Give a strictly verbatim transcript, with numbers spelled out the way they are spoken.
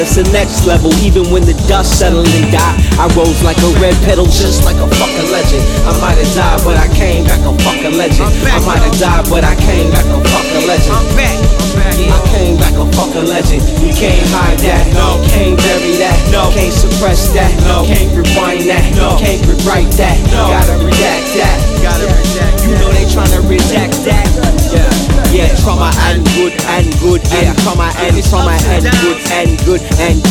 It's the next level, even when the dust settled and die. I rose like a red petal, just like a fucking legend. I might have died, but I came back a fucking legend. I might have died, but I came back a fucking legend. I'm back, I'm back. Yeah, I came back a fucking legend. You can't hide that, no. Can't bury that, no. Can't suppress that, no. Can't rewind that, no. Can't rewrite that, no. Gotta redact that. Gotta redact. You know they tryna redact that. Yeah. Yeah, trauma and good and good, yeah. Trauma and trauma and good and good and